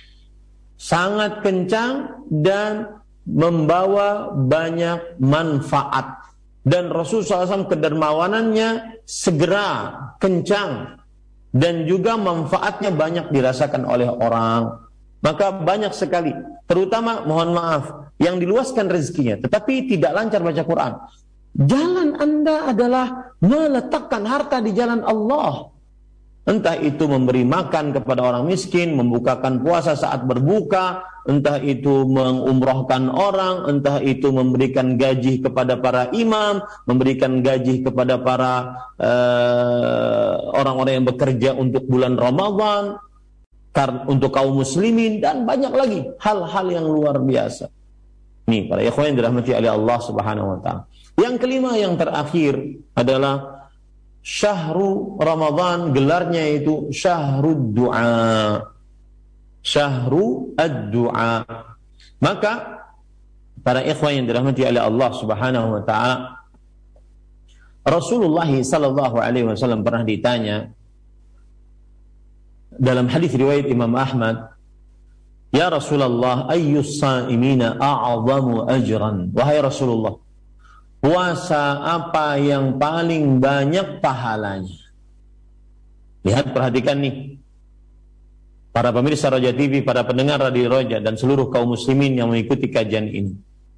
Sangat kencang dan membawa banyak manfaat. Dan Rasul sallallahu alaihi wasallam kedermawanannya segera, kencang, dan juga manfaatnya banyak dirasakan oleh orang. Maka banyak sekali, terutama mohon maaf, yang diluaskan rezekinya, tetapi tidak lancar baca Quran. Jalan Anda adalah meletakkan harta di jalan Allah. Entah itu memberi makan kepada orang miskin, membukakan puasa saat berbuka, entah itu mengumrohkan orang, entah itu memberikan gaji kepada para imam, memberikan gaji kepada para uh, orang-orang yang bekerja untuk bulan Ramadan, untuk kaum muslimin, dan banyak lagi hal-hal yang luar biasa. Nih, para ikhwan yang dirahmati oleh Allah Subhanahu wa taala. Yang kelima, yang terakhir adalah Syahru Ramadan, gelarnya itu Syahrud Du'a. Syahru ad-du'a. Maka para ikhwan yang dirahmati oleh Allah Subhanahu wa taala, Rasulullah sallallahu alaihi wasallam pernah ditanya dalam hadis riwayat Imam Ahmad, "Ya Rasulullah, ayyus shaimina a'zamu ajran?" Wahai Rasulullah, puasa apa yang paling banyak pahalanya? Lihat, perhatikan nih, para pemirsa Roja T V, para pendengar Radio Roja, dan seluruh kaum muslimin yang mengikuti kajian ini.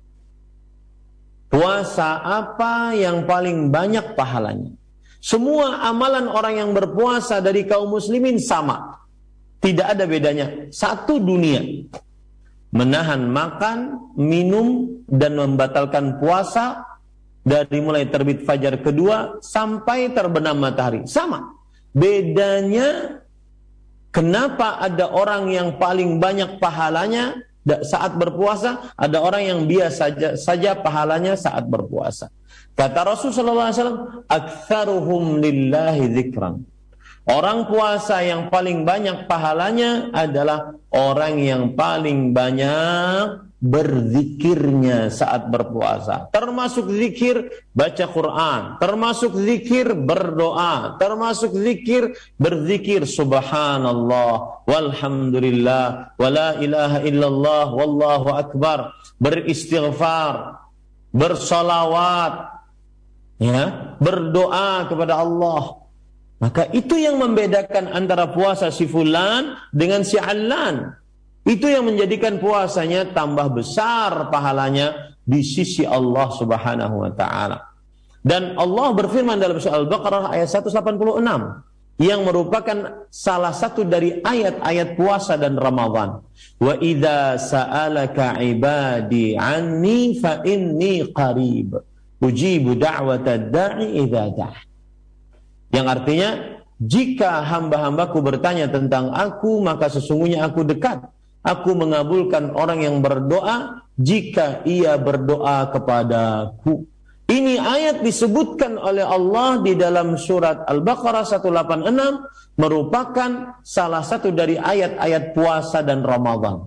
Puasa apa yang paling banyak pahalanya? Semua amalan orang yang berpuasa dari kaum muslimin sama. Tidak ada bedanya. Satu dunia. Menahan makan, minum, dan membatalkan puasa dari mulai terbit fajar kedua sampai terbenam matahari. Sama. Bedanya, kenapa ada orang yang paling banyak pahalanya saat berpuasa, ada orang yang biasa saja, saja pahalanya saat berpuasa. Kata Rasulullah sallallahu alaihi wasallam, "Aktsaruhum lillahi dzikran." Orang puasa yang paling banyak pahalanya adalah orang yang paling banyak berzikirnya saat berpuasa. Termasuk zikir baca Quran, termasuk zikir berdoa, termasuk zikir berzikir subhanallah walhamdulillah wala ilaha illallah wallahu akbar, beristighfar, bersolawat, ya, berdoa kepada Allah. Maka itu yang membedakan antara puasa si fulan dengan si allan. Itu yang menjadikan puasanya tambah besar pahalanya di sisi Allah Subhanahu wa taala. Dan Allah berfirman dalam surah Al-Baqarah ayat seratus delapan puluh enam yang merupakan salah satu dari ayat-ayat puasa dan Ramadan. Wa idza sa'alaka ibadi anni fa inni qarib ujibu da'watad da'i idza da'a. Yang artinya, jika hamba-hambaku bertanya tentang aku, maka sesungguhnya aku dekat. Aku mengabulkan orang yang berdoa jika ia berdoa kepadaku. Ini ayat disebutkan oleh Allah di dalam surat Al-Baqarah seratus delapan puluh enam, merupakan salah satu dari ayat-ayat puasa dan Ramadan.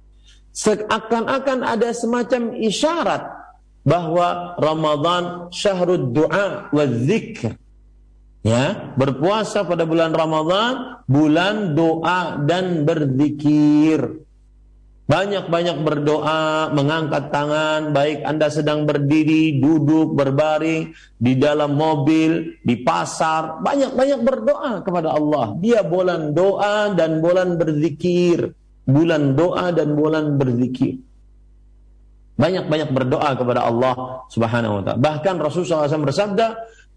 Seakan-akan ada semacam isyarat bahwa Ramadan syahrud du'a wa dzikr. Ya, berpuasa pada bulan Ramadan, bulan doa dan berzikir. Banyak-banyak berdoa, mengangkat tangan, baik Anda sedang berdiri, duduk, berbaring, di dalam mobil, di pasar. Banyak-banyak berdoa kepada Allah. Dia bulan doa dan bulan berzikir. Bulan doa dan bulan berzikir. Banyak-banyak berdoa kepada Allah Subhanahu wa ta'ala. Bahkan Rasulullah shallallahu alaihi wasallam bersabda,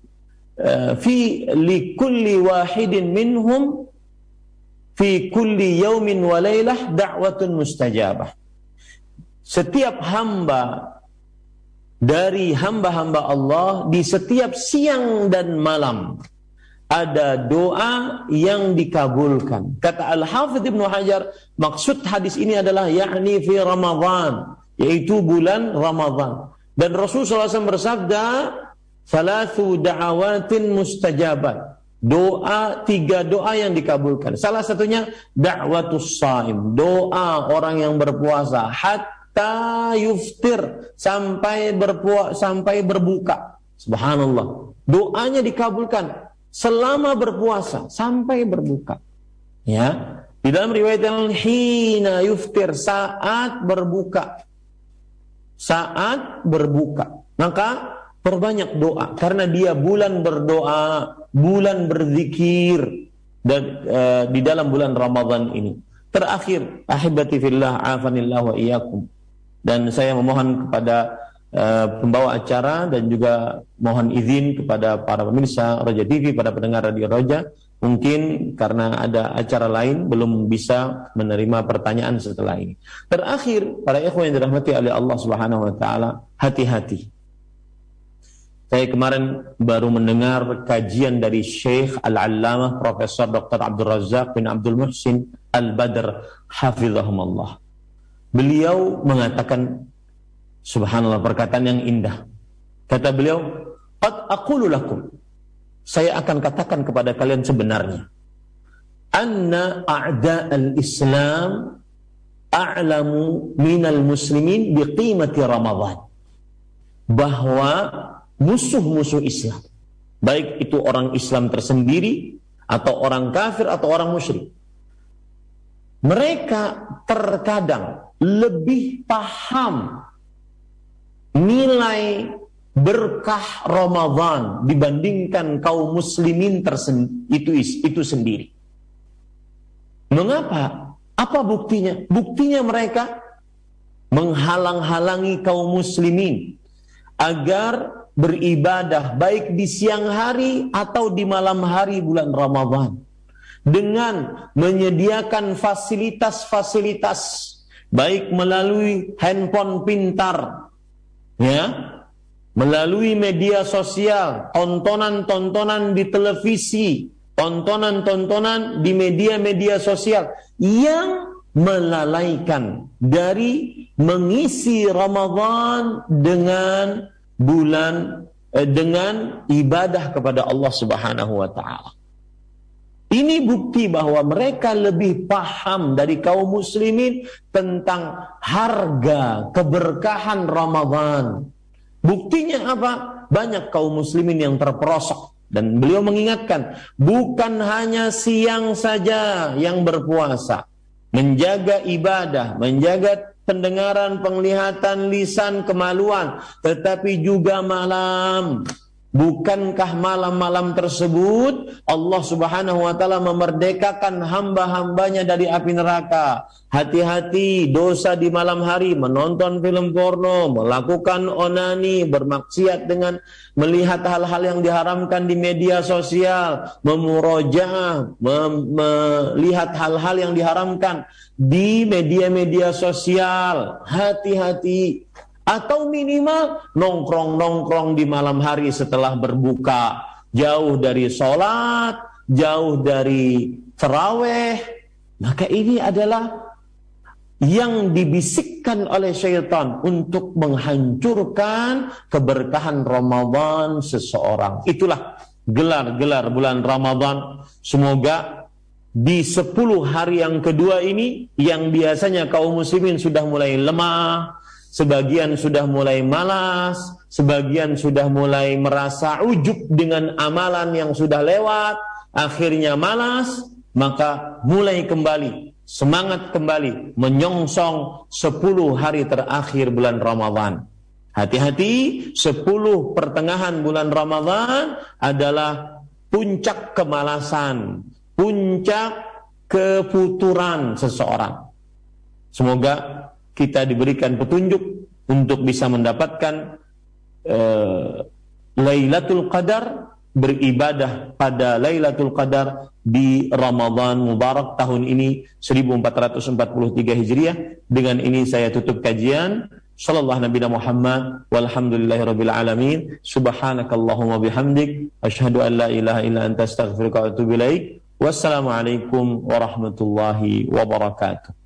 fi likulli wahidin minhum fi kulli yaumin wa lailah da'watun mustajabah. Setiap hamba dari hamba-hamba Allah di setiap siang dan malam ada doa yang dikabulkan. Kata Al-Hafidz Ibnu Hajar, maksud hadis ini adalah yakni fi Ramadan, yaitu bulan Ramadan. Dan Rasulullah shallallahu alaihi wasallam bersabda, "Thalathu da'awatin mustajabat." Doa, tiga doa yang dikabulkan. Salah satunya da'watus shaim, doa orang yang berpuasa hatta yuftir, sampai berpuasa, sampai berbuka. Subhanallah. Doanya dikabulkan selama berpuasa sampai berbuka. Ya. Di dalam riwayat yang hina yuftir, saat berbuka. Saat berbuka. Maka perbanyak doa, karena dia bulan berdoa, bulan berzikir dan uh, di dalam bulan Ramadan ini. Terakhir, ahibati fillah, afanillah wa iyyakum. Dan saya memohon kepada uh, pembawa acara dan juga mohon izin kepada para pemirsa Roja T V, pada pendengar Radio Roja, mungkin karena ada acara lain belum bisa menerima pertanyaan setelah ini. Terakhir, para ikhwan yang dirahmati oleh Allah Subhanahu wa taala, hati-hati. Saya kemarin baru mendengar kajian dari Syekh Al-Allamah Profesor Doktor Abdul Razak bin Abdul Muhsin Al-Badr hafizahumullah. Beliau mengatakan, subhanallah, perkataan yang indah. Kata beliau, "Qad aqulu lakum." Saya akan katakan kepada kalian sebenarnya, anna a'da'al Islam a'lamu minal muslimin biqimati Ramadan. Bahwa musuh-musuh Islam, baik itu orang Islam tersendiri atau orang kafir atau orang musyrik, mereka terkadang lebih paham nilai berkah Ramadan dibandingkan kaum muslimin tersen- itu itu sendiri. Mengapa? Apa buktinya? Buktinya mereka menghalang-halangi kaum muslimin agar beribadah baik di siang hari atau di malam hari bulan Ramadan, dengan menyediakan fasilitas-fasilitas baik melalui handphone pintar, ya, melalui media sosial, tontonan-tontonan di televisi, tontonan-tontonan di media-media sosial yang melalaikan dari mengisi Ramadan dengan bulan eh, dengan ibadah kepada Allah Subhanahu wa taala. Ini bukti bahwa mereka lebih paham dari kaum muslimin tentang harga keberkahan Ramadan. Buktinya apa? Banyak kaum muslimin yang terperosok. Dan beliau mengingatkan, bukan hanya siang saja yang berpuasa, menjaga ibadah, menjaga pendengaran, penglihatan, lisan, kemaluan, tetapi juga malam. Bukankah malam-malam tersebut Allah Subhanahu wa taala memerdekakan hamba-hambanya dari api neraka? Hati-hati dosa di malam hari, menonton film porno, melakukan onani, bermaksiat dengan melihat hal-hal yang diharamkan di media sosial, memurojaah, mem- melihat hal-hal yang diharamkan di media-media sosial. Hati-hati. Atau minimal nongkrong-nongkrong di malam hari setelah berbuka, jauh dari sholat, jauh dari tarawih. Maka ini adalah yang dibisikkan oleh syaitan untuk menghancurkan keberkahan Ramadan seseorang. Itulah gelar-gelar bulan Ramadan. Semoga di sepuluh hari yang kedua ini, yang biasanya kaum muslimin sudah mulai lemah, sebagian sudah mulai malas, sebagian sudah mulai merasa ujub dengan amalan yang sudah lewat, akhirnya malas, maka mulai kembali semangat kembali menyongsong sepuluh hari terakhir bulan Ramadan. Hati-hati, sepuluh pertengahan bulan Ramadan adalah puncak kemalasan, puncak kefuturan seseorang. Semoga kita diberikan petunjuk untuk bisa mendapatkan uh, Lailatul Qadar, beribadah pada Lailatul Qadar di Ramadan Mubarak tahun ini seribu empat ratus empat puluh tiga Hijriah. Dengan ini saya tutup kajian. Sallallahu Nabi Muhammad walhamdulillahirabbil alamin. Subhanakallahumma bihamdik asyhadu an la ilaha illa anta astaghfiruka wa atubu ilaik. Wassalamualaikum warahmatullahi wabarakatuh.